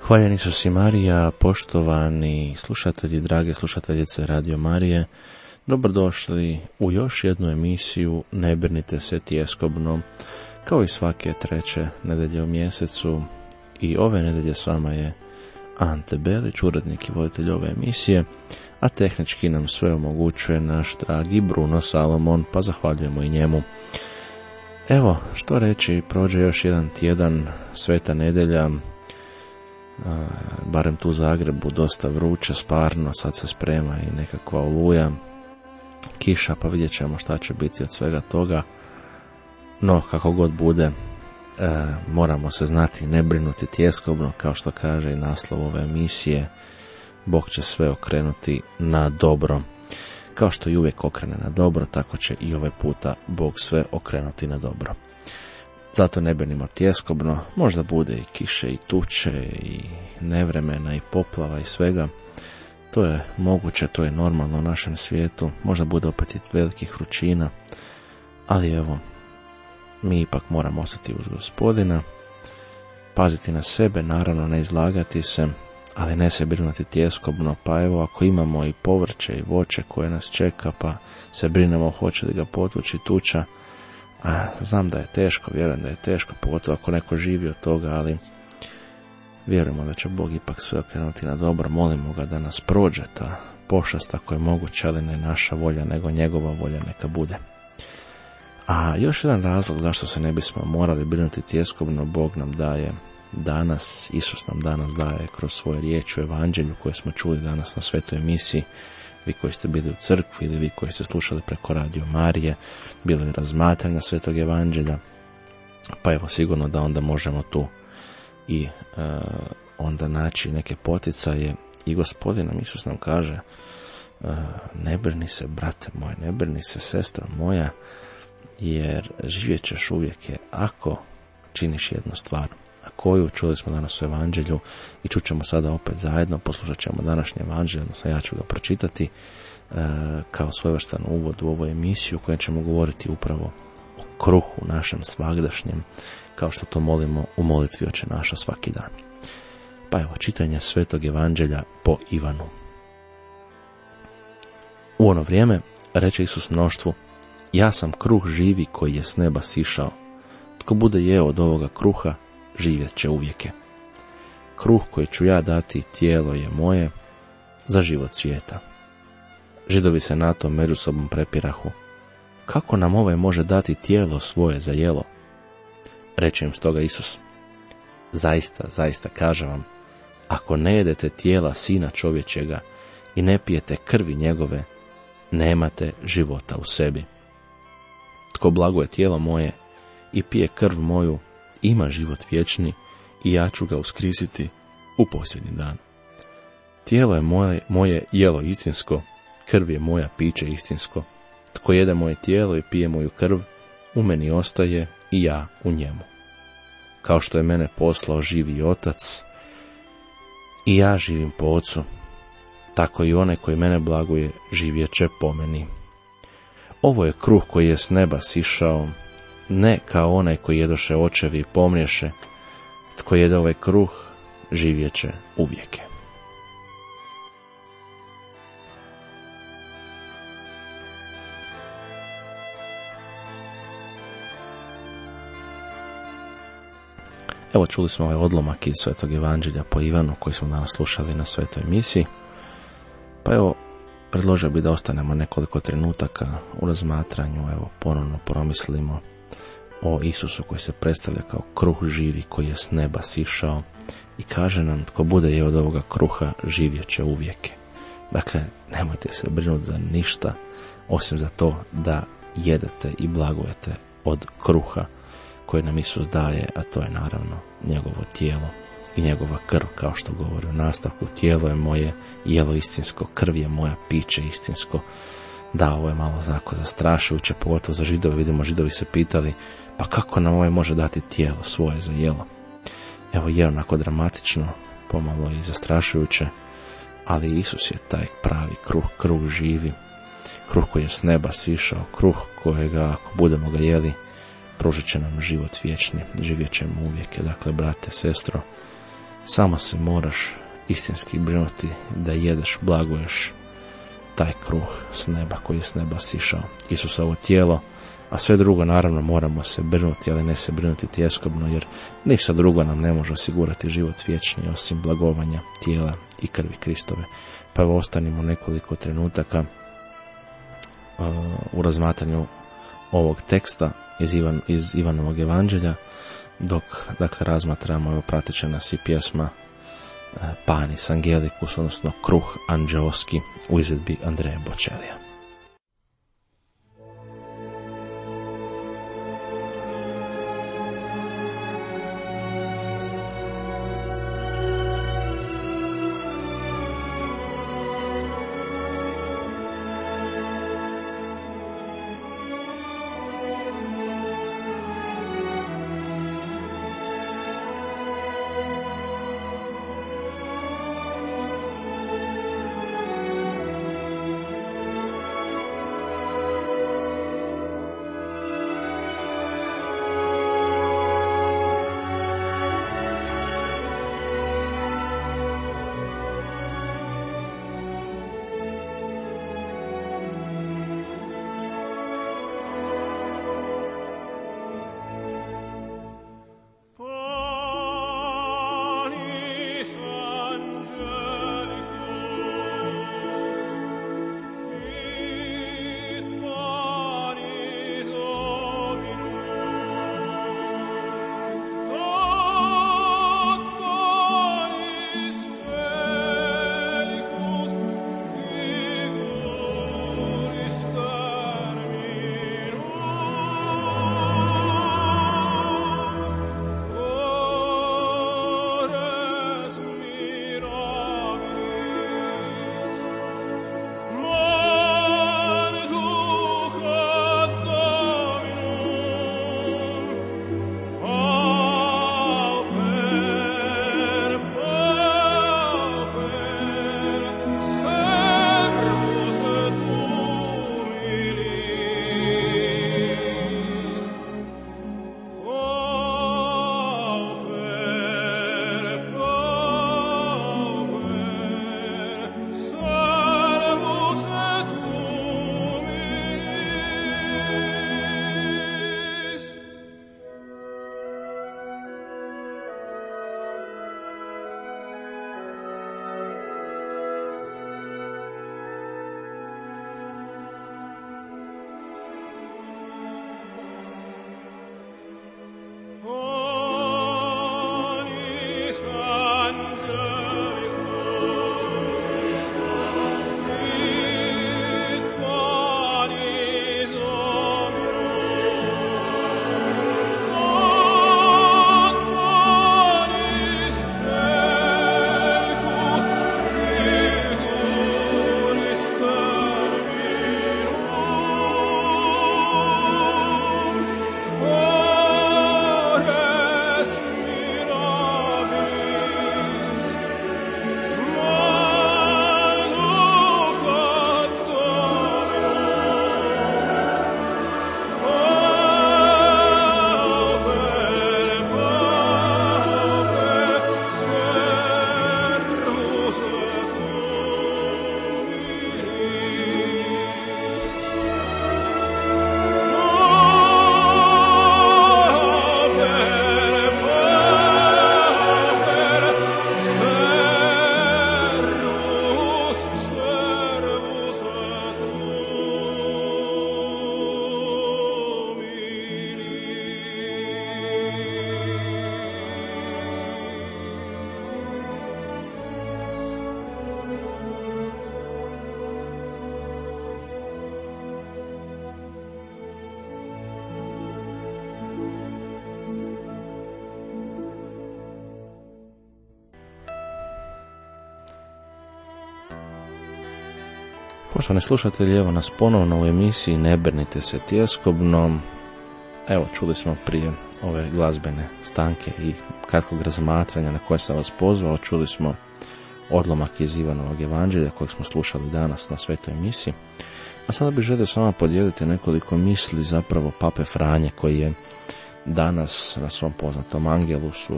Hvaljen Isus i Marija, poštovani slušatelji, drage slušateljice Radio Marije, dobrodošli u još jednu emisiju Ne brinite se tjeskobno, kao i svake treće nedelje u mjesecu. I ove nedelje s vama je Ante Belić, urednik i voditelj ove emisije, a tehnički nam sve omogućuje naš dragi Bruno Salomon, pa zahvaljujemo i njemu. Evo, što reći, prođe još jedan tjedan, sveta nedelja, barem tu u Zagrebu dosta vruće, sparno, sad se sprema i nekakva oluja, kiša, pa vidjet ćemo šta će biti od svega toga. No, kako god bude, moramo se znati ne brinuti tjeskobno, kao što kaže i naslov ove emisije. Bog će sve okrenuti na dobro. Kao što i uvijek okrene na dobro, tako će i ovaj puta Bog sve okrenuti na dobro. Zato ne brinimo tjeskobno, možda bude i kiše i tuče i nevremena i poplava i svega. To je moguće, to je normalno u našem svijetu, možda bude opet i velikih vrućina, ali evo, mi ipak moramo ostati uz Gospodina, paziti na sebe, naravno ne izlagati se, ali ne se brinuti tjeskobno. Pa evo, ako imamo i povrće i voće koje nas čeka, pa se brinemo hoće li ga potući tuča, znam da je teško, vjerujem da je teško, pogotovo ako neko živi od toga, ali vjerujemo da će Bog ipak sve okrenuti na dobro. Molimo ga da nas prođe ta pošast ako je moguće, ali ne naša volja, nego njegova volja neka bude. A još jedan razlog zašto se ne bismo morali brinuti tjeskobno, Bog nam daje danas, Isus nam danas daje kroz svoje riječi u Evanđelju koje smo čuli danas na svetoj emisiji. Vi koji ste bili u crkvi ili vi koji ste slušali preko Radio Marije, bili razmatranja svetog Evanđelja, pa evo sigurno da onda možemo tu i onda naći neke poticaje. I Gospodin nam, Isus nam kaže, ne brini se brate moj, ne brini se sestro moja, jer živjet ćeš uvijek ako činiš jednu stvar. A koju čuli smo danas u Evanđelju i čućemo sada opet zajedno, poslušat ćemo današnje Evanđelje, odnosno ja ću ga pročitati kao svojevrstan uvod u ovu emisiju u kojoj ćemo govoriti upravo o kruhu našem svagdašnjem, kao što to molimo u molitvi Oče naša svaki dan. Pa evo, čitanje svetog Evanđelja po Ivanu. U ono vrijeme reče Isus mnoštvu, ja sam kruh živi koji je s neba sišao. Tko bude jeo od ovoga kruha, živjet će uvijeke. Kruh koji ću ja dati, tijelo je moje za život svijeta. Židovi se na to međusobom prepirahu. Kako nam ovaj može dati tijelo svoje za jelo? Reče im stoga Isus, zaista, zaista kažem vam, ako ne jedete tijela Sina čovječega i ne pijete krvi njegove, nemate života u sebi. Tko blaguje tijelo moje i pije krv moju, ima život vječni i ja ću ga uskrisiti u posljednji dan. Tijelo je moje jelo istinsko, krv je moja piće istinsko. Tko jede moje tijelo i pije moju krv, u meni ostaje i ja u njemu. Kao što je mene poslao živi Otac i ja živim po Ocu, tako i onaj koji mene blaguje živjet će po meni. Ovo je kruh koji je s neba sišao, ne kao onaj koji jedoše očevi i pomriješe. Tko jede ovaj kruh, živjet će uvijeke. Evo, čuli smo ovaj odlomak iz svetog Evanđelja po Ivanu koji smo danas slušali na svetoj emisiji. Pa evo, predložio bi da ostanemo nekoliko trenutaka u razmatranju, evo, ponovno promislimo o Isusu koji se predstavlja kao kruh živi koji je s neba sišao i kaže nam, tko bude jeo od ovoga kruha, živjet će uvijeke. Dakle, nemojte se brinuti za ništa osim za to da jedete i blagujete od kruha koji nam Isus daje, a to je naravno njegovo tijelo i njegova krv, kao što govori u nastavku, tijelo je moje jelo istinsko, krv je moja piće istinsko. Da, ovo je malo zastrašujuće, pogotovo za Židove. Vidimo, Židovi se pitali, pa kako nam ovaj može dati tijelo svoje za jelo? Evo, je onako dramatično, pomalo i zastrašujuće, ali Isus je taj pravi kruh, kruh živi, kruh koji je s neba sišao, kruh kojega ako budemo ga jeli, pružit će nam život vječni, živjet ćemo uvijek. Dakle, brate, sestro, Samo se moraš istinski brinuti da jedeš, blaguješ taj kruh s neba koji je s neba sišao, Isusovo tijelo, a sve drugo naravno moramo se brinuti, ali ne se brinuti tjeskobno, jer ništa drugo nam ne može osigurati život vječni osim blagovanja tijela i krvi Kristove. Pa evo ostanimo nekoliko trenutaka u razmatranju ovog teksta iz Ivanovog evanđelja, dok dakle razmatramo, evo pratit će nas i pjesma Panis Angelicus, odnosno Kruh anđeoski u izvedbi Andreja Bočelija. Poštovani slušatelji, evo nas ponovno u emisiji Ne brinite se tjeskobno. Evo, čuli smo prije ove glazbene stanke i kratkog razmatranja na koje sam vas pozvao, čuli smo odlomak iz Ivanovog evanđelja kojeg smo slušali danas na svetoj misiji. A sada bih želio s vama podijeliti nekoliko misli zapravo Pape Franje, koji je danas na svom poznatom Angelusu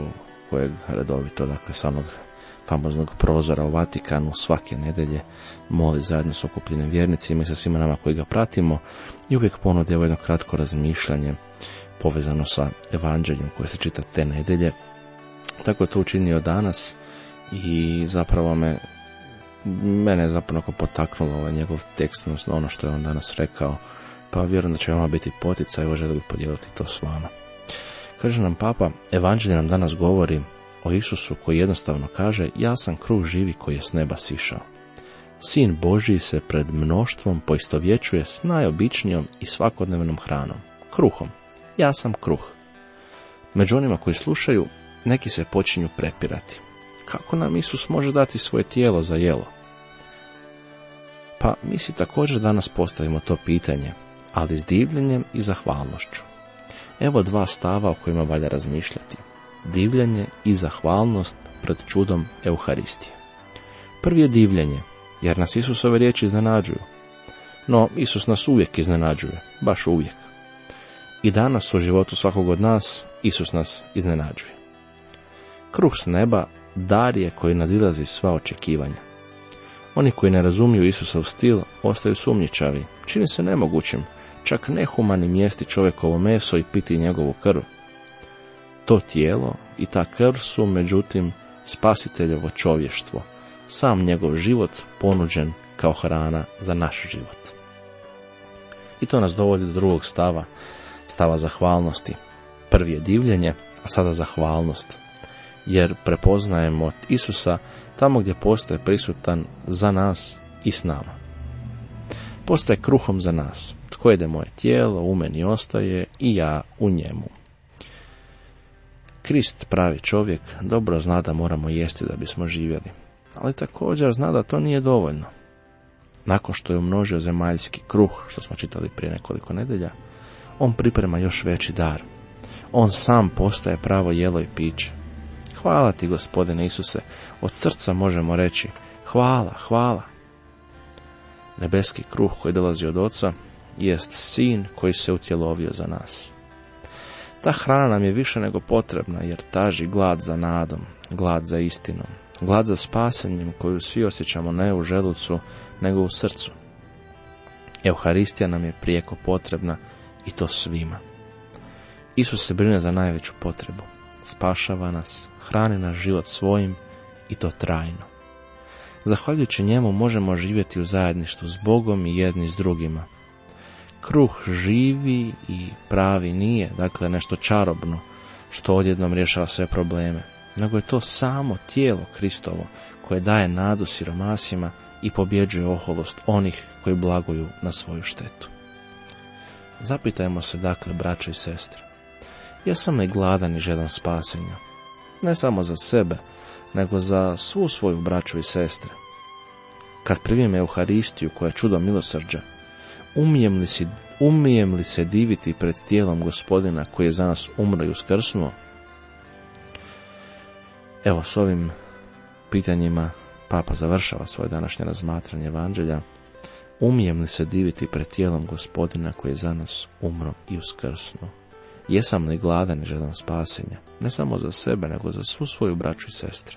kojeg redovito, dakle sa onog famoznog prozora u Vatikanu svake nedelje moli zajedno s okupljenim vjernicima i sa svima nama koji ga pratimo i uvijek ponudi jedno kratko razmišljanje povezano sa evanđeljem koje se čita te nedelje. Tako je to učinio danas i zapravo mene je zapravo potaknulo ovaj njegov tekst, odnosno ono što je on danas rekao, pa vjerujem da će vama biti poticaj i želim podijeliti to s vama. Kaže nam Papa, evanđelje nam danas govori o Isusu koji jednostavno kaže: ja sam kruh živi koji je s neba sišao. Sin Božji se pred mnoštvom poistovjećuje s najobičnijom i svakodnevnom hranom, kruhom. Ja sam kruh. Među onima koji slušaju, neki se počinju prepirati. Kako nam Isus može dati svoje tijelo za jelo? Pa mi si također danas postavimo to pitanje, ali s divljenjem i zahvalnošću. Evo dva stava o kojima valja razmišljati. Divljenje i zahvalnost pred čudom Euharistije. Prvi je divljenje, jer nas Isusove riječi iznenađuju. No, Isus nas uvijek iznenađuje, baš uvijek. I danas u životu svakog od nas Isus nas iznenađuje. Kruh s neba dar je koji nadilazi sva očekivanja. Oni koji ne razumiju Isusov stil ostaju sumnjičavi, čini se nemogućim, čak nehumanim jesti čovjekovo meso i piti njegovu krv. To tijelo i ta krv su, međutim, spasiteljevo čovještvo, sam njegov život ponuđen kao hrana za naš život. I to nas dovodi do drugog stava zahvalnosti. Prvi je divljenje, a sada zahvalnost, jer prepoznajemo od Isusa tamo gdje postaje prisutan za nas i s nama. Postaje kruhom za nas. Tko jede moje tijelo, u meni ostaje i ja u njemu. Krist, pravi čovjek, dobro zna da moramo jesti da bismo živjeli, ali također zna da to nije dovoljno. Nakon što je umnožio zemaljski kruh, što smo čitali prije nekoliko nedelja, on priprema još veći dar. On sam postaje pravo jelo i piće. Hvala ti, Gospodine Isuse, od srca možemo reći hvala, hvala. Nebeski kruh koji dolazi od Oca jest sin koji se utjelovio za nas. Ta hrana nam je više nego potrebna jer taži glad za nadom, glad za istinom, glad za spasenjem koju svi osjećamo ne u želucu nego u srcu. Euharistija nam je prijeko potrebna i to svima. Isus se brine za najveću potrebu, spašava nas, hrani naš život svojim i to trajno. Zahvaljujući njemu možemo živjeti u zajedništvu s Bogom i jedni s drugima. Kruh živi i pravi nije, dakle, nešto čarobno što odjednom rješava sve probleme, nego je to samo tijelo Kristovo koje daje nadu siromasima i pobjeđuje oholost onih koji blaguju na svoju štetu. Zapitajmo se, dakle, braćo i sestre, jesam li gladan i žedan spasenja? Ne samo za sebe, nego za svu svoju braću i sestre. Kad primim Euharistiju koja je čudo milosrđa, umijem li se diviti pred tijelom Gospodina koji je za nas umro i uskrsnuo? Evo, s ovim pitanjima Papa završava svoje današnje razmatranje evanđelja. Umijem li se diviti pred tijelom Gospodina koji je za nas umro i uskrsnuo? Jesam li gladan i žedan spasenja? Ne samo za sebe, nego za svu svoju braću i sestre.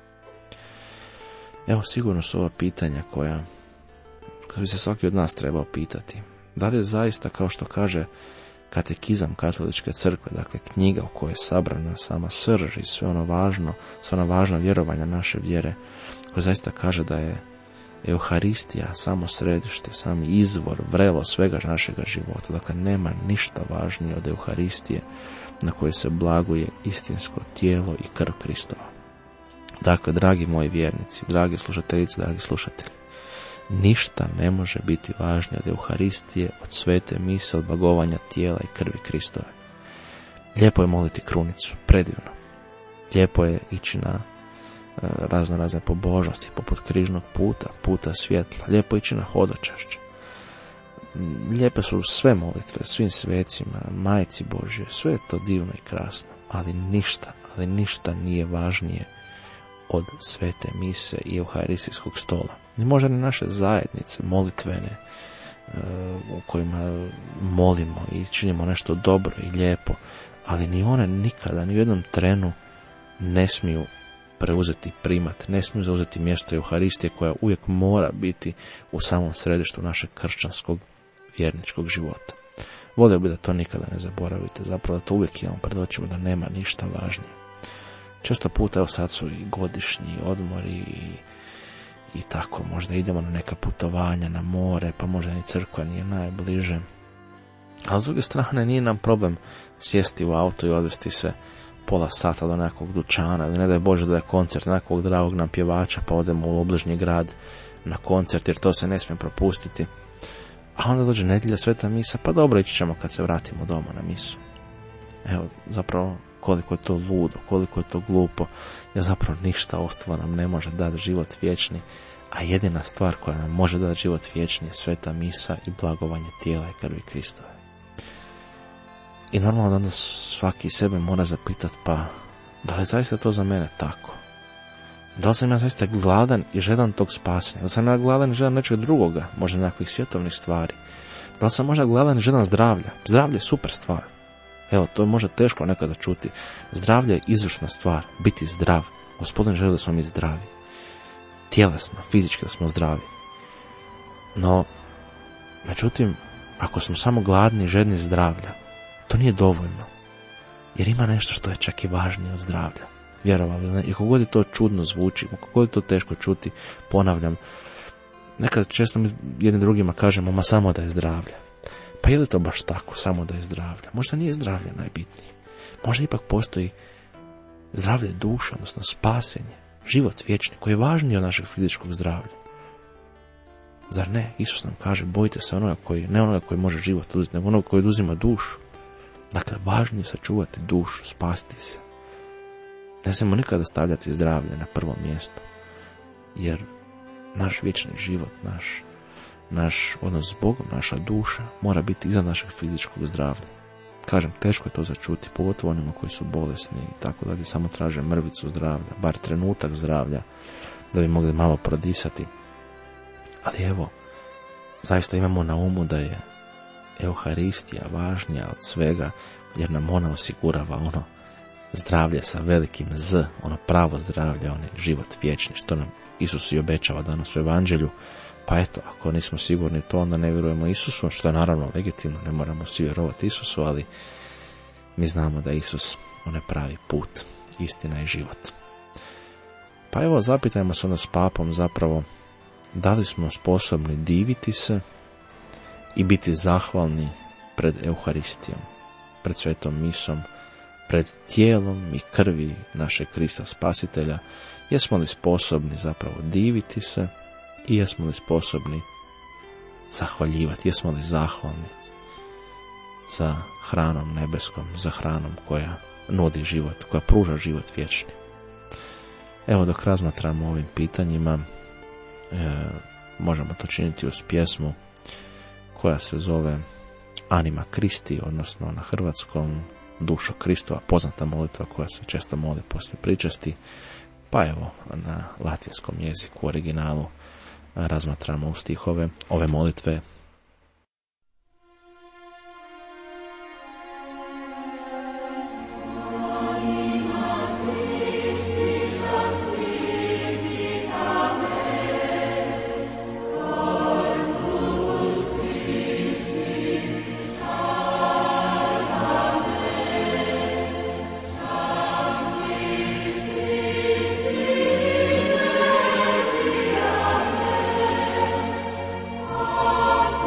Evo, sigurno su ova pitanja koja bi se svaki od nas trebao pitati. Da li je zaista, kao što kaže katekizam Katoličke crkve, dakle knjiga u kojoj je sabrana sama srž i sve ono važno vjerovanja naše vjere, koja zaista kaže da je Euharistija samo središte, sami izvor, vrelo svega našega života. Dakle, nema ništa važnije od Euharistije na kojoj se blaguje istinsko tijelo i krv Kristova. Dakle, dragi moji vjernici, dragi slušateljice, dragi slušatelji, ništa ne može biti važnije od Euharistije, od svete mise, od blagovanja tijela i krvi Kristove. Lijepo je moliti krunicu, predivno. Lijepo je ići na razne pobožnosti, poput križnog puta svjetla. Lijepo je ići na hodočašće. Lijepe su sve molitve, svim svecima, Majci Božje, sve je to divno i krasno, ali ništa nije važnije od svete mise i euharistijskog stola. I možda ni naše zajednice molitvene u kojima molimo i činimo nešto dobro i lijepo, ali ni one nikada, ni u jednom trenu ne smiju preuzeti primat, ne smiju zauzeti mjesto Euharistije koja uvijek mora biti u samom središtu našeg kršćanskog vjerničkog života. Volio bi da to nikada ne zaboravite, zapravo da to uvijek imamo pred očima, da nema ništa važnije. Često puta, evo sad su i godišnji odmori i tako, možda idemo na neka putovanja, na more, pa možda ni crkva nije najbliže. A s druge strane nije nam problem sjesti u auto i odvesti se pola sata do nekog dućana, ili ne daj Bože da je koncert nekog dragog nam pjevača, pa odemo u obližnji grad na koncert, jer to se ne smije propustiti. A onda dođe nedjelja, sveta misa, pa dobro, ići ćemo kad se vratimo doma na misu. Evo, zapravo, koliko je to ludo, koliko je to glupo, jer zapravo ništa ostalo nam ne može dati život vječni, a jedina stvar koja nam može dati život vječni je sveta misa i blagovanje tijela i krvi Kristove. I normalno da onda svaki sebe mora zapitati, pa da li zaista to za mene tako? Da li sam ja zaista gladan i žedan tog spasenja? Da li sam ja gladan i žedan nečeg drugoga, možda nekakvih svjetovnih stvari? Da li sam možda gladan i žedan zdravlja? Zdravlje je super stvar. Evo, to je možda teško nekada čuti. Zdravlje je izvršna stvar, biti zdrav. Gospodin želi da smo mi zdravi. Tjelesno, fizički da smo zdravi. No, međutim, ako smo samo gladni i žedni zdravlja, to nije dovoljno. Jer ima nešto što je čak i važnije od zdravlja. Vjerovali, ne? I kako god je to čudno zvuči, kako god je to teško čuti, ponavljam, nekad često mi jednim drugima kažemo, ma samo da je zdravlje. Pa je li to baš tako, samo da je zdravlje? Možda nije zdravlje najbitnije. Možda ipak postoji zdravlje duše, odnosno spasenje, život vječni, koji je važniji od našeg fizičkog zdravlja. Zar ne? Isus nam kaže, bojite se onoga koji, ne onoga koji može život uzeti, nego onoga koji oduzima dušu. Dakle, važnije je sačuvati dušu, spasti se. Ne smijemo nikada stavljati zdravlje na prvo mjesto, jer naš vječni život, naš odnos s Bogom, naša duša mora biti iza našeg fizičkog zdravlja. Kažem, teško je to začuti, pogotovo onima koji su bolesni i tako da samo traže mrvicu zdravlja, bar trenutak zdravlja, da bi mogli malo prodisati. Ali evo, zaista imamo na umu da je Euharistija važnija od svega, jer nam ona osigurava ono zdravlje sa velikim Z, ono pravo zdravlje, onaj život vječni, što nam Isus i obećava danas u Evanđelju. Pa eto, ako nismo sigurni to, onda ne vjerujemo Isusu, što je naravno legitimno, ne moramo svi vjerovati Isusu, ali mi znamo da je Isus onaj pravi put, istina i život. Pa evo, zapitajmo se onda s papom zapravo, da li smo sposobni diviti se i biti zahvalni pred Euharistijom, pred svetom misom, pred tijelom i krvi našeg Krista Spasitelja. Jesmo li sposobni zapravo diviti se i jesmo li sposobni zahvaljivati, jesmo li zahvalni za hranom nebeskom, za hranom koja nudi život, koja pruža život vječni. Evo, dok razmatramo ovim pitanjima, možemo to činiti uz pjesmu koja se zove Anima Christi, odnosno na hrvatskom Dušo Kristova, poznata molitva koja se često moli poslije pričesti. Pa evo, na latinskom jeziku u originalu razmatramo u stihove ove molitve. Amen.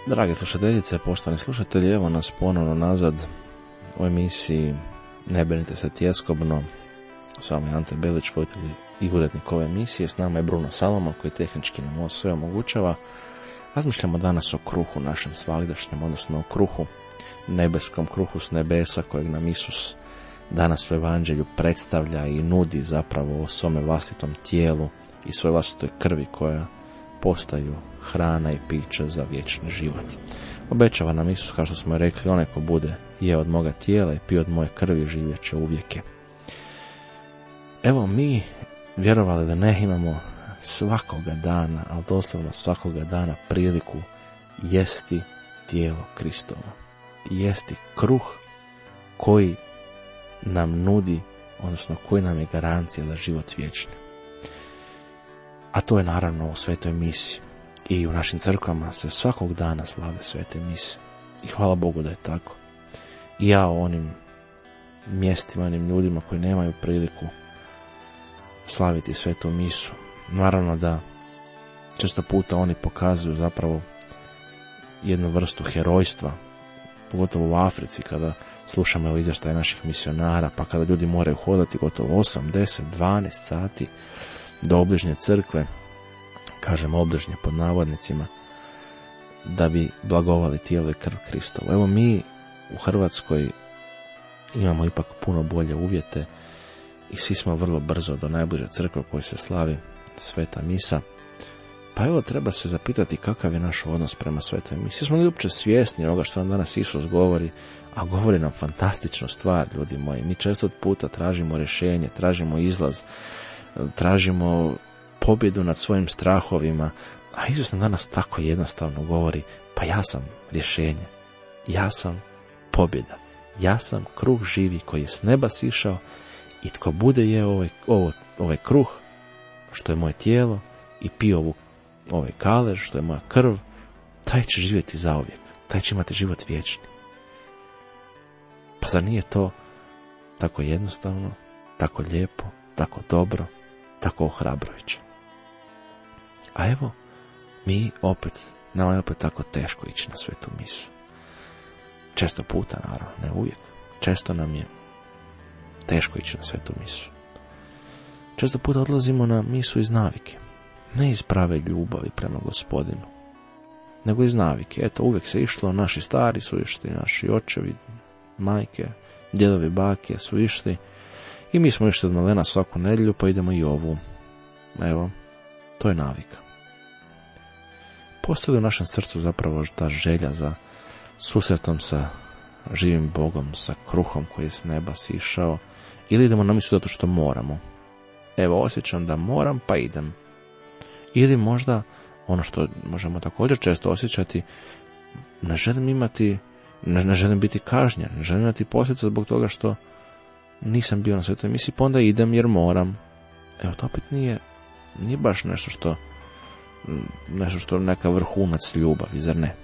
Drage slušateljice, poštovani slušatelji, evo nas ponovno nazad u emisiji Ne brinite se tjeskobno. S vama je Ante Belić, voditelj i urednik ove emisije. S nama je Bruno Salomon, koji tehnički nam sve omogućava. Razmišljamo danas o kruhu našem svagdašnjem, odnosno o kruhu, nebeskom kruhu s nebesa, kojeg nam Isus danas u evanđelju predstavlja i nudi zapravo o svome vlastitom tijelu i svojoj vlastitoj krvi koja postaju hrana i piće za vječni život. Obećava nam Isus, kao što smo rekli, onaj ko bude je od moga tijela i pije od moje krvi, živjet će uvijek. Evo mi, vjerovali da ne, imamo svakoga dana, ali doslovno svakoga dana priliku jesti tijelo Kristovo. Jesti kruh koji nam nudi, odnosno koji nam je garancija za život vječni. A to je naravno u svetoj misi. I u našim crkvama se svakog dana slave svete mise. I hvala Bogu da je tako. I ja o onim mjestima, onim ljudima koji nemaju priliku slaviti svetu misu. Naravno da često puta oni pokazuju zapravo jednu vrstu herojstva, pogotovo u Africi, kada slušamo izvještaje naših misionara, pa kada ljudi moraju hodati gotovo 8, 10, 12 sati do obližnje crkve, kažem obližnje pod navodnicima, da bi blagovali tijelo i krv Kristovu. Evo mi u Hrvatskoj imamo ipak puno bolje uvjete i svi smo vrlo brzo do najbliže crkve u kojoj se slavi sveta misa. Pa evo, treba se zapitati kakav je naš odnos prema svetoj misi. Smo li uopće svjesni ovoga što nam danas Isus govori, a govori nam fantastičnu stvar, ljudi moji. Mi često puta tražimo rješenje, tražimo izlaz, tražimo pobjedu nad svojim strahovima, a Isus nam danas tako jednostavno govori, pa ja sam rješenje, ja sam pobjeda, ja sam kruh živi koji je s neba sišao i tko bude jeo ovaj kruh, što je moje tijelo, i pio ovaj kalež, što je moja krv, taj će živjeti zauvijek, taj će imati život vječni. Pa zar nije to tako jednostavno, tako lijepo, tako dobro, tako ohrabrujuće? A evo, nama je opet tako teško ići na svetu misu. Često puta, naravno, ne uvijek. Često nam je teško ići na svetu misu. Često puta odlazimo na misu iz navike. Ne iz prave ljubavi prema Gospodinu, nego iz navike. Eto, uvijek se išlo, naši stari su išli, naši očevi, majke, djedovi, bake su išli i mi smo išli od malena svaku nedjelju, pa idemo i ovu. Evo, to je navika. Postoji u našem srcu zapravo ta želja za susretom sa živim Bogom, sa kruhom koji je s neba sišao, ili idemo na misu zato što moramo. Evo, osjećam da moram, pa idem. Ili možda, ono što možemo također često osjećati, ne želim biti kažnjen, ne želim imati posljedice zbog toga što nisam bio na svetoj misi, pa onda idem jer moram. Evo, to opet nije baš nešto što neka vrhunac ljubavi, zar ne?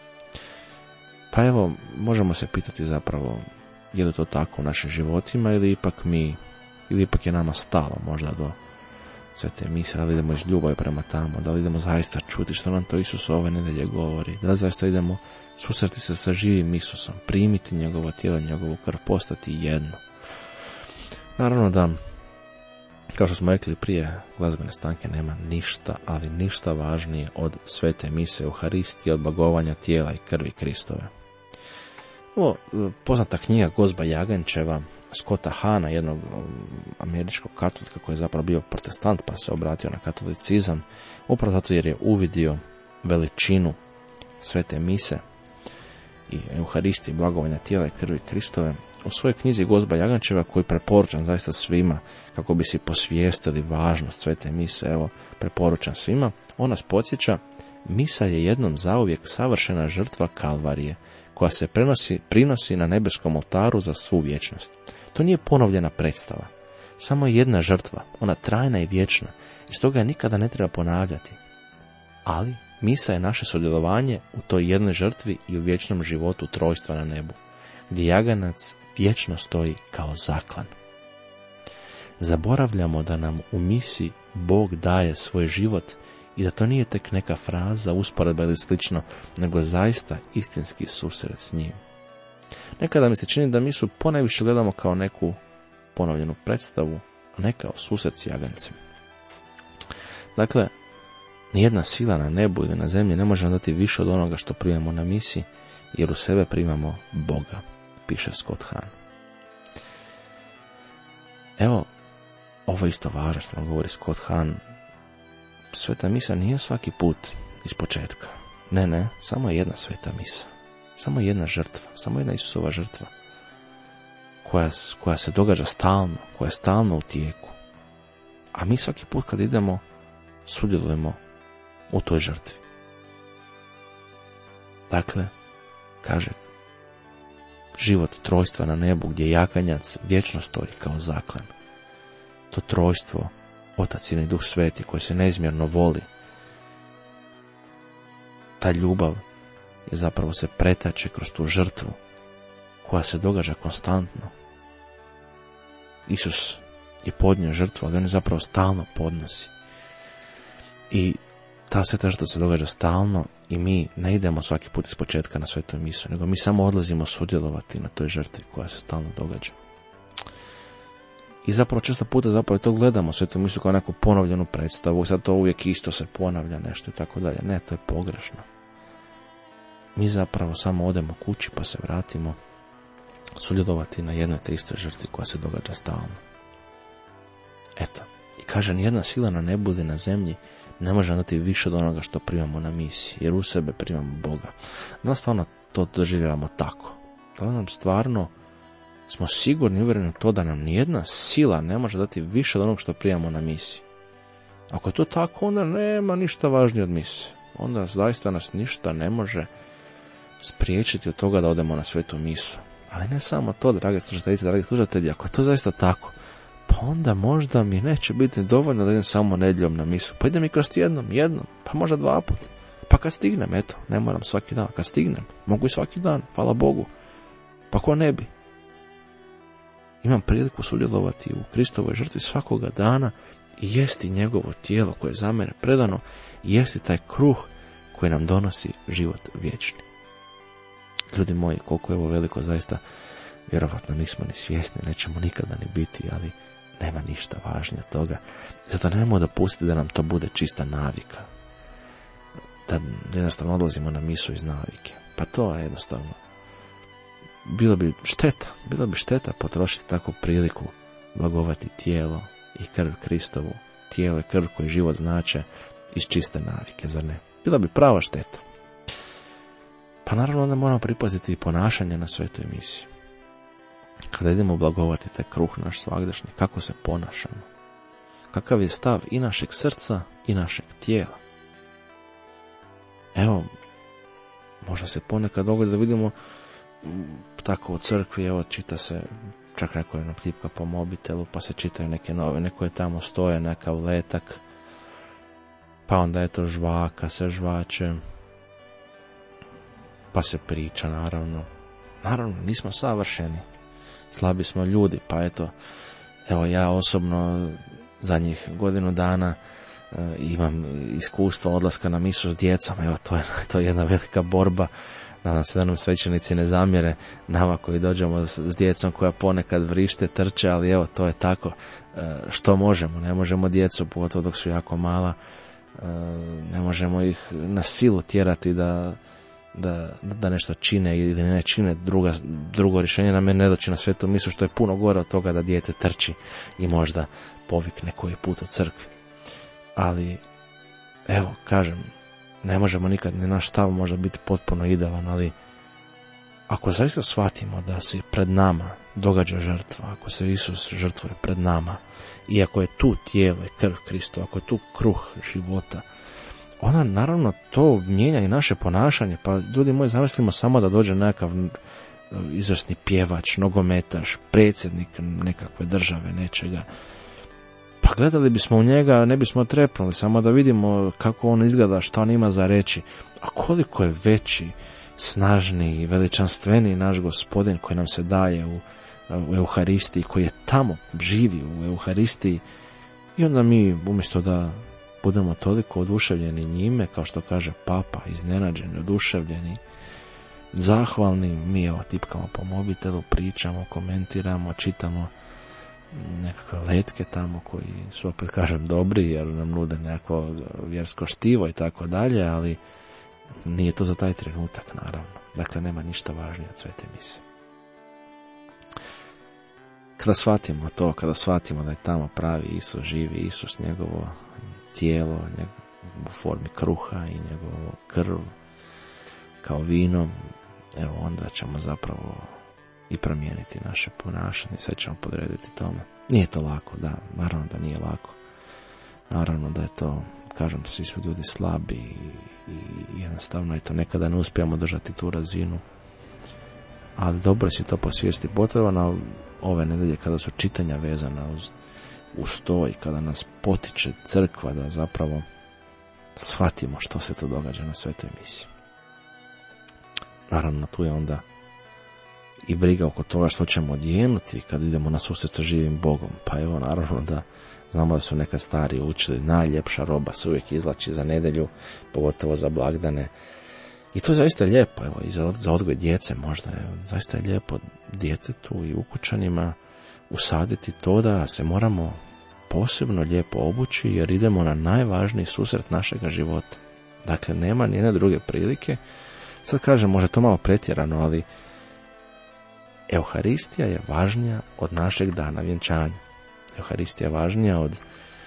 Pa evo, možemo se pitati zapravo, je li to tako u našim životima, ili ipak je nama stalo možda do svete mise, da li idemo iz ljubavi prema tamo, da li idemo zaista čuti što nam to Isus ove nedelje govori, da li zaista idemo susreti se sa živim Isusom, primiti njegovo tijelo, njegovu krv, postati jedno. Naravno da, kao što smo rekli prije glazbene stanke, nema ništa, ali ništa važnije od svete mise Euharistije, od blagovanja tijela i krvi Kristove. Ovo poznata knjiga Gozba Jagančeva, Scotta Hana, jednog američkog katolika koji je zapravo bio protestant pa se obratio na katolicizam, upravo zato jer je uvidio veličinu svete mise i Euharistije, blagovanja tijela i krvi Kristove. U svojoj knjizi Gozba Jagančeva, koju preporučam zaista svima kako bi si posvijestili važnost svete mise, evo, preporučam svima, on nas podsjeća, misa je jednom zauvijek savršena žrtva Kalvarije, koja se prinosi na nebeskom oltaru za svu vječnost. To nije ponovljena predstava, samo je jedna žrtva, ona trajna i vječna, i stoga je nikada ne treba ponavljati. Ali misa je naše sudjelovanje u toj jednoj žrtvi i u vječnom životu trojstva na nebu, gdje jaganac vječno stoji kao zaklan. Zaboravljamo da nam u misi Bog daje svoj život I da to nije tek neka fraza, usporedba ili slično, nego zaista istinski susret s njim. Nekada mi se čini da misu ponajviše gledamo kao neku ponovljenu predstavu, a ne kao susret s jaganjcem. Dakle, nijedna sila na nebu ili na zemlji ne može nam dati više od onoga što primamo na misi, jer u sebe primamo Boga, piše Scott Hahn. Evo, ovo je isto važno što nam govori Scott Hahn. Sveta misa nije svaki put iz početka. Ne, samo je jedna sveta misa. Samo jedna žrtva, samo jedna Isusova žrtva. Koja se događa stalno, koja je stalno u tijeku. A mi svaki put kad idemo, sudjelujemo u toj žrtvi. Dakle, kaže, život trojstva na nebu gdje jakanjac vječno stoji kao zaklan. To trojstvo, Otac, Sin i Duh Sveti koji se neizmjerno voli. Ta ljubav je zapravo se pretače kroz tu žrtvu koja se događa konstantno. Isus je podnio žrtvu, ali on je zapravo stalno podnosi. I ta sveta žrtva se događa stalno i mi ne idemo svaki put iz početka na svetu misu, nego mi samo odlazimo sudjelovati na toj žrtvi koja se stalno događa. I zapravo često puta zapravo to gledamo svetu misu kao neku ponovljenu predstavu, sad to uvijek isto se ponavlja nešto i tako dalje. Ne, to je pogrešno. Mi zapravo samo odemo kući pa se vratimo sudjelovati na jednoj te istoj žrtvi koja se događa stalno. Eto, i kaže, nijedna sila na nebu ili na zemlji ne može dati više od onoga što primamo na misiji, jer u sebe primamo Boga. Da li stvarno to doživljavamo tako? Da li nam stvarno smo sigurni i uvjereni u to da nam nijedna sila ne može dati više od onog što primamo na misiji? Ako je to tako, onda nema ništa važnije od misije. Onda zaista nas ništa ne može spriječiti od toga da odemo na svetu misu. Ali ne samo to, drage slušateljice, dragi slušatelji, ako je to zaista tako, pa onda možda mi neće biti dovoljno da idem samo nedjeljom na misu. Pa idem i kroz jednom, pa možda 2 puta. Pa kad stignem, eto, ne moram svaki dan. Kad stignem, mogu i svaki dan, hvala Bogu. Pa ko ne bi? Imam priliku sudjelovati u Kristovoj žrtvi svakoga dana i jesti njegovo tijelo koje je za mene predano i jesti taj kruh koji nam donosi život vječni. Ljudi moji, koliko je ovo veliko, zaista vjerovatno nismo ni svjesni, nećemo nikada ni biti, ali nema ništa važnije od toga. Zato nemojmo dopustiti da nam to bude čista navika. Da jednostavno odlazimo na misu iz navike. Pa to je jednostavno. Bilo bi šteta potrošiti takvu priliku blagovati tijelo i krv Kristovu, tijelo i krv koji život znače iz čiste navike, zar ne? Bila bi prava šteta. Pa naravno onda moramo pripaziti i ponašanje na svetoj misiji. Kada idemo blagovati taj kruh naš svagdašnji, kako se ponašamo? Kakav je stav i našeg srca i našeg tijela? Evo, možda se ponekad dogodi da vidimo tako u crkvi, evo čita se, čak neko je tipka po mobitelu, pa se čitaju neke novine koje tamo stoje, nekav letak, pa onda je to žvaka, se žvače, pa se priča, naravno, nismo savršeni, slabi smo ljudi, pa evo ja osobno zadnjih godinu dana imam iskustva odlaska na misu s djecom, evo to je jedna velika borba. Nadam se da nam svećenici ne zamjere nama koji dođemo s djecom koja ponekad vrište, trče, ali evo to je tako. Što možemo? Ne možemo djecu, pogotovo dok su jako mala, ne možemo ih na silu tjerati da nešto čine ili ne čine. Drugo rješenje nam je ne doći na svetu misu, što je puno gore od toga da dijete trči i možda povikne koji put u crkvi. Ali evo, kažem, ne možemo nikad, ni naš stav može biti potpuno idealan, ali ako zaista shvatimo da se pred nama događa žrtva, ako se Isus žrtvuje pred nama, i ako je tu tijelo i krv Kristova, ako je tu kruh života, onda naravno to mijenja i naše ponašanje. Pa ljudi moji, zamislimo samo da dođe nekakav izvrsni pjevač, nogometaš, predsjednik nekakve države, nečega. Pa gledali bismo u njega, ne bismo trepnuli, samo da vidimo kako on izgleda, što on ima za reći. A koliko je veći, snažniji, veličanstveniji naš Gospodin koji nam se daje u Euharistiji, koji je tamo, živi u Euharistiji. I onda mi, umjesto da budemo toliko oduševljeni njime, kao što kaže Papa, iznenađeni, oduševljeni, zahvalni, mi evo tipkamo po mobitelu, pričamo, komentiramo, čitamo nekakve letke tamo koji su, opet kažem, dobri jer nam nude nekako vjersko štivo i tako dalje, ali nije to za taj trenutak, naravno. Dakle, nema ništa važnije od svete mise. Kada shvatimo to, kada shvatimo da je tamo pravi Isus, živi Isus, njegovo tijelo u formi kruha i njegovo krv kao vino, evo onda ćemo zapravo i promijeniti naše ponašanje, sve ćemo podrediti tome. Nije to lako, da, naravno da nije lako. Naravno da je to, kažem, svi su ljudi slabi i jednostavno je to nekada ne uspijemo držati tu razinu. Ali dobro si to posvijesti, potrebno na ove nedelje kada su čitanja vezana uz to i kada nas potiče crkva da zapravo shvatimo što se to događa na svetoj misi. Naravno, tu je onda i briga oko toga što ćemo odjenuti kad idemo na susret sa živim Bogom. Pa evo, naravno da znamo da su nekad stari učili, najljepša roba se uvijek izvlači za nedjelju, pogotovo za blagdane. I to je zaista lijepo, evo, i za odgoj djece možda, zaista je lijepo djetetu i ukućanima usaditi to da se moramo posebno lijepo obući jer idemo na najvažniji susret našega života. Dakle, nema nijedne druge prilike. Sad kažem, možda to malo pretjerano, ali Euharistija je važnija od našeg dana vjenčanja. Euharistija je važnija od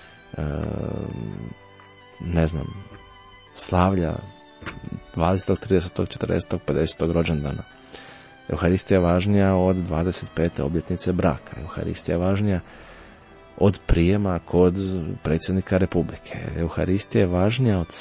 slavlja 20., 30., 40., 50. rođendana. Euharistija je važnija od 25. obljetnice braka. Euharistija je važnija od prijema kod predsjednika Republike. Euharistija je važnija od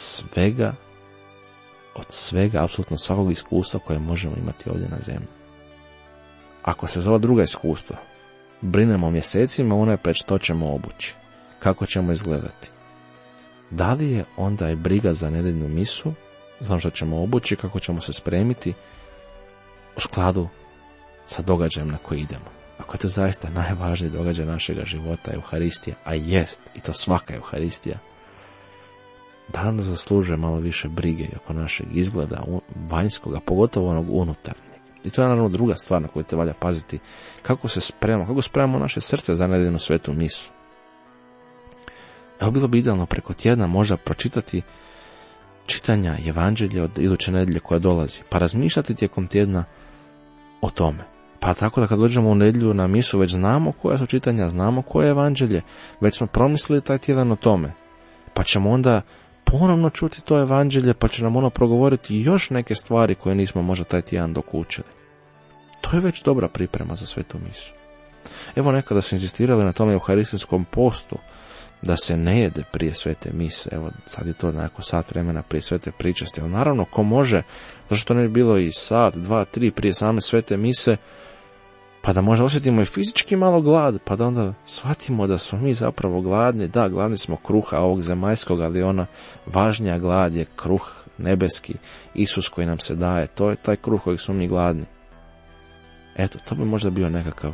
svega, apsolutno svakog iskustva koje možemo imati ovdje na zemlji. Ako se za ova druga iskustva brinemo mjesecima, unaprijed što ćemo obući, kako ćemo izgledati. Da li je onda i briga za nedeljnu misu, za ono što ćemo obući, kako ćemo se spremiti u skladu sa događajem na koji idemo. Ako je to zaista najvažniji događaj našega života, Euharistija, a jest, i to svaka Euharistija, da onda zaslužuje malo više brige oko našeg izgleda vanjskoga, pogotovo onog unutarnjeg. I to je naravno druga stvar na koju te valja paziti, kako spremamo naše srce za nedeljnu svetu misu. Evo, bilo bi idealno preko tjedna možda pročitati čitanja Evanđelja od iduće nedjelje koja dolazi, pa razmišljati tijekom tjedna o tome. Pa tako da kad dođemo u nedjelju na misu već znamo koja su čitanja, znamo koje je Evanđelje, već smo promislili taj tjedan o tome. Pa ćemo onda ponovno čuti to Evanđelje, pa će nam ono progovoriti još neke stvari koje nismo možda taj tjedan dok učili. To je već dobra priprema za svetu misu. Evo, nekada se inzistirali na tom euharistijskom postu, da se ne jede prije svete mise. Evo, sad je to nekako sat vremena prije svete pričasti, ali naravno ko može, zašto to ne bi bilo i sat, 2, 3 prije same svete mise, pa da možda osjetimo i fizički malo glad, pa da onda shvatimo da smo mi zapravo gladni. Da, gladni smo kruha ovog zemaljskog, ali ona važnija glad je kruh nebeski, Isus koji nam se daje, to je taj kruh kojeg smo mi gladni. Eto, to bi možda bio nekakav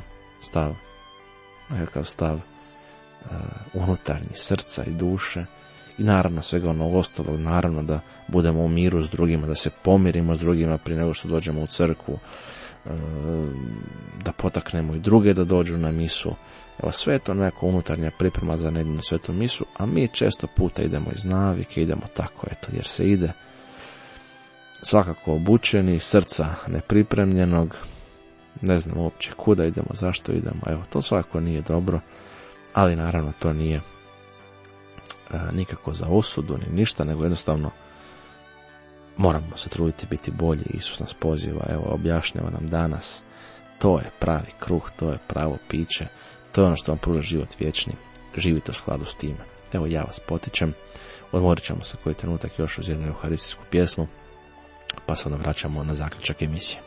stav unutarnji, srca i duše, i naravno svega onog ostalog, naravno da budemo u miru s drugima, da se pomirimo s drugima prije nego što dođemo u crkvu, da potaknemo i druge da dođu na misu. Evo, sve je to neka unutarnja priprema za nedeljnu svetu misu, a mi često puta idemo iz navike, idemo tako, eto, jer se ide svakako obučeni, srca nepripremljenog, ne znam uopće kuda idemo, zašto idemo. Evo, to svakako nije dobro, ali naravno to nije nikako za osudu ni ništa, nego jednostavno moramo se truditi biti bolji. Isus nas poziva, evo, objašnjava nam danas, to je pravi kruh, to je pravo piće, to je ono što vam pruža život vječni, živite u skladu s time. Evo, ja vas potičem, odmorit ćemo se koji trenutak još uz jednu euharistijsku pjesmu, pa se onda vraćamo na zaključak emisije.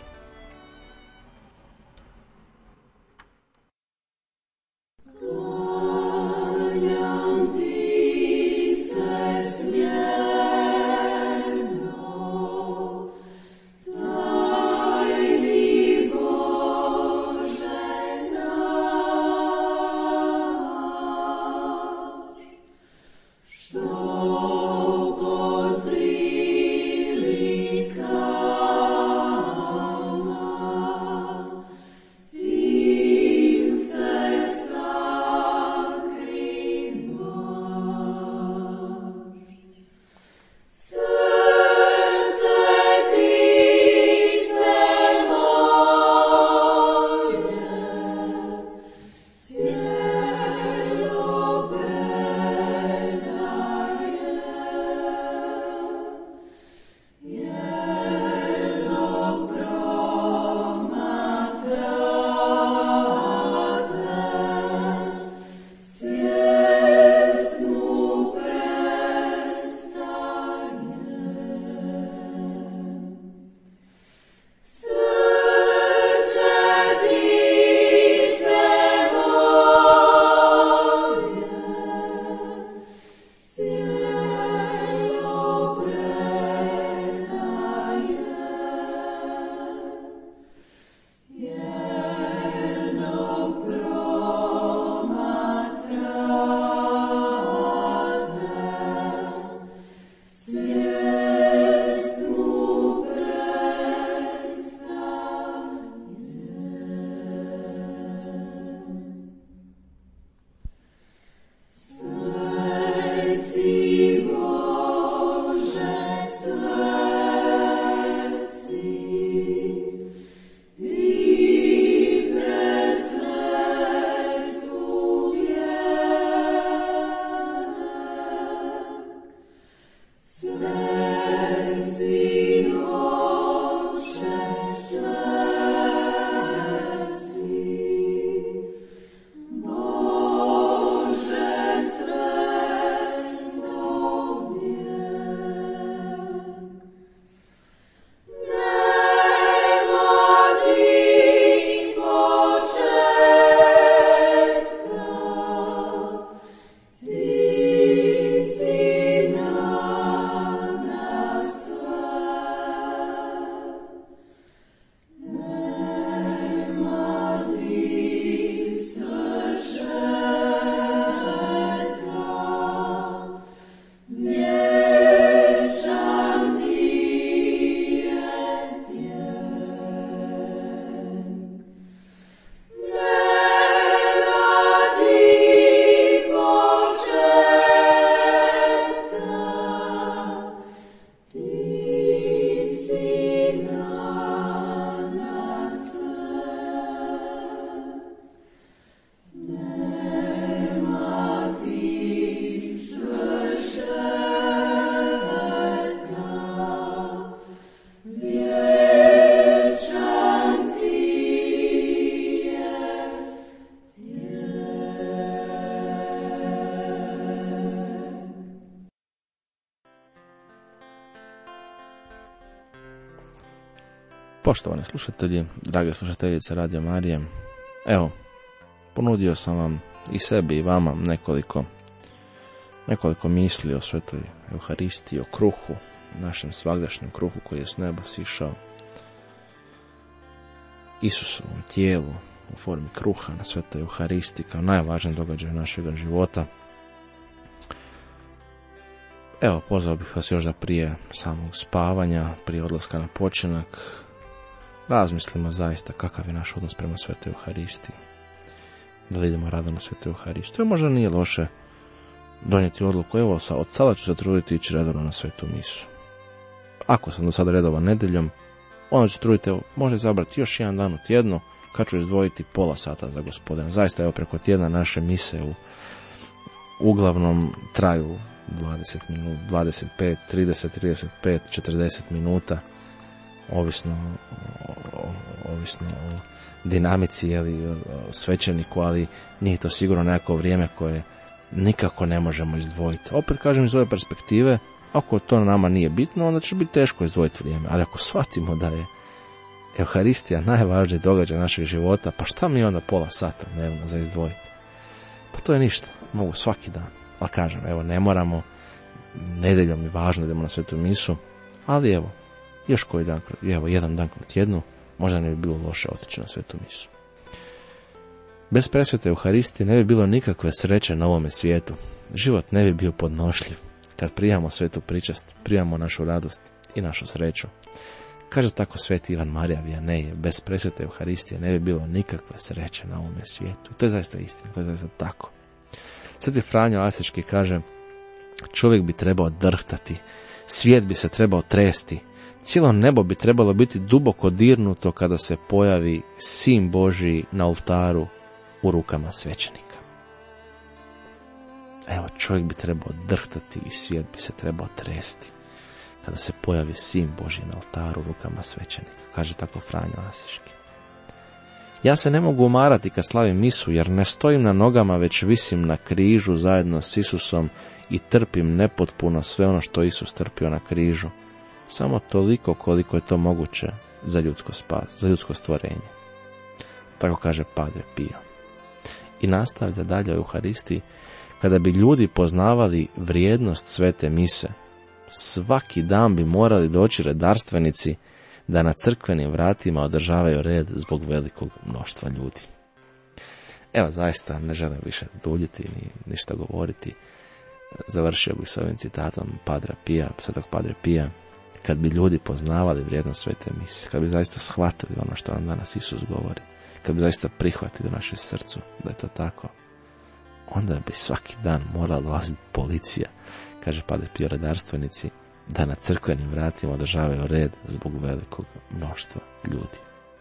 Что Poštovani slušatelji, drage slušateljice Radio Marije, evo, ponudio sam vam i sebi i vama nekoliko misli o svetoj Euharistiji, o kruhu, našem svagdašnjem kruhu koji je s neba sišao, Isusovom tijelu u formi kruha na svetoj Euharistiji kao najvažniji događaj našega života. Evo, pozvao bih vas još da prije samog spavanja, prije odlaska na počinak, razmislimo zaista kakav je naš odnos prema svetoj Euharistiji. Da li idemo rado na svetu Euharistiju? Možda nije loše donijeti odluku, evo od sada ću se truditi ići redovno na svetu misu. Ako sam do sada redovan nedjeljom, onda ću se truditi, može izabrati još jedan dan u tjednu, kad ću izdvojiti pola sata za Gospodina. Zaista, evo, preko tjedna naše mise uglavnom traju 20 minuta, 25, 30, 35, 40 minuta, ovisno o dinamici ili o svećeniku, ali nije to sigurno nekako vrijeme koje nikako ne možemo izdvojiti. Opet kažem, iz ove perspektive, ako to nama nije bitno, onda će biti teško izdvojiti vrijeme, ali ako shvatimo da je Euharistija najvažniji događaj našeg života, pa šta mi onda pola sata dnevno za izdvojiti? Pa to je ništa, mogu svaki dan. Ali kažem, evo, ne moramo nedjeljom i važno idemo na svetu misu, ali evo, još koji dan, evo, jedan dan u tjednu, možda ne bi bilo loše otići na svetu misu. Bez presvete Euharistije ne bi bilo nikakve sreće na ovome svijetu. Život ne bi bio podnošljiv. Kad primamo svetu pričast, primamo našu radost i našu sreću. Kaže tako sveti Ivan Marija Vianney, bez presvete Euharistije ne bi bilo nikakve sreće na ovome svijetu. I to je zaista istina, to je zaista tako. Sveti Franjo Asiški kaže, čovjek bi trebao drhtati, svijet bi se trebao tresti, cijelo nebo bi trebalo biti duboko dirnuto kada se pojavi Sin Božji na oltaru u rukama svećenika. Evo, čovjek bi trebao drhtati i svijet bi se trebao tresti kada se pojavi Sin Božji na oltaru u rukama svećenika, kaže tako Franjo Asiški. Ja se ne mogu umarati kad slavim misu, jer ne stojim na nogama, već visim na križu zajedno s Isusom i trpim nepotpuno sve ono što Isus trpio na križu. Samo toliko koliko je to moguće za ljudsko stvorenje. Tako kaže Padre Pio. I nastavlja dalje u Euharistiji, kada bi ljudi poznavali vrijednost svete mise, svaki dan bi morali doći redarstvenici da na crkvenim vratima održavaju red zbog velikog mnoštva ljudi. Evo, zaista ne želim više duljiti ni ništa govoriti. Završio bih s ovim citatom svetog Padre Pija. Kad bi ljudi poznavali vrijednost svete mise, kad bi zaista shvatili ono što nam danas Isus govori, kad bi zaista prihvatili u našem srcu da je to tako, onda bi svaki dan morala dolaziti policija, kaže Padre Pio, redarstvenici, da na crkvenim vratima održavaju red zbog velikog mnoštva ljudi.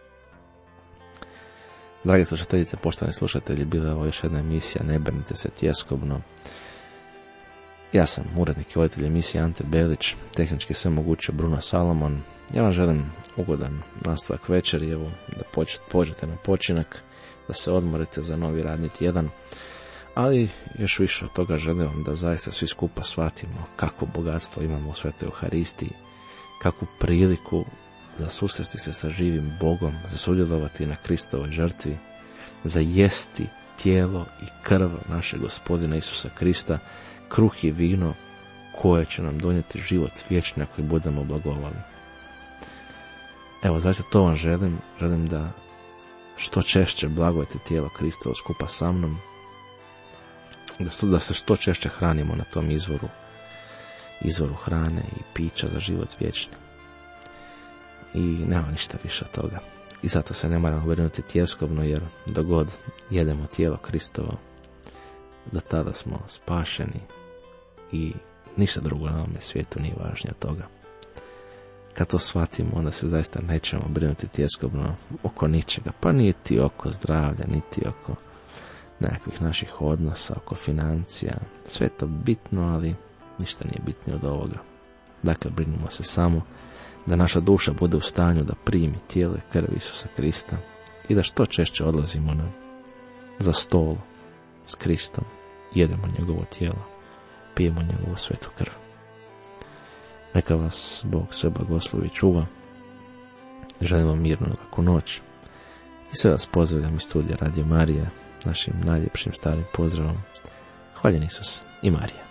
Dragi slušateljice, poštovani slušatelji, bila je ovo još jedna emisija Ne brinite se tjeskobno. Ja sam urednik i voditelj emisije Ante Belić, tehnički sve moguće Bruno Salomon. Ja vam želim ugodan nastavak večeri, evo, da pođete na počinak, da se odmorite za novi radni tjedan, ali još više od toga želim da zaista svi skupa shvatimo kako bogatstvo imamo u svetoj Euharistiji, kakvu priliku za susresti se sa živim Bogom, za sudjelovati na Kristovoj žrtvi, za jesti tijelo i krv našeg Gospodina Isusa Krista, kruh i vino koje će nam donijeti život vječni ako budemo blagovali. Evo, zaista to vam želim da što češće blagujete tijelo Kristovo skupa sa mnom, da se što češće hranimo na tom izvoru hrane i pića za život vječni. I nema ništa više od toga. I zato se ne moramo brinuti tjeskobno, jer dok god jedemo tijelo Kristovo, da tada smo spašeni i ništa drugo na ovome svijetu nije važnije od toga. Kad to shvatimo, onda se zaista nećemo brinuti tjeskobno oko ničega, pa niti oko zdravlja, niti oko nekakvih naših odnosa, oko financija. Sve je to bitno, ali ništa nije bitnije od ovoga. Dakle, brinimo se samo da naša duša bude u stanju da primi tijelo i krv Isusa Krista i da što češće odlazimo za stol s Kristom, jedemo njegovo tijelo, pijemo njegovu svetu krv. Neka vas Bog sve blagoslovi i čuva. želimo mirnu laku noć i sve vas pozdravljam iz studija Radio Marije našim najljepšim starim pozdravom. Hvaljen Isus i Marija.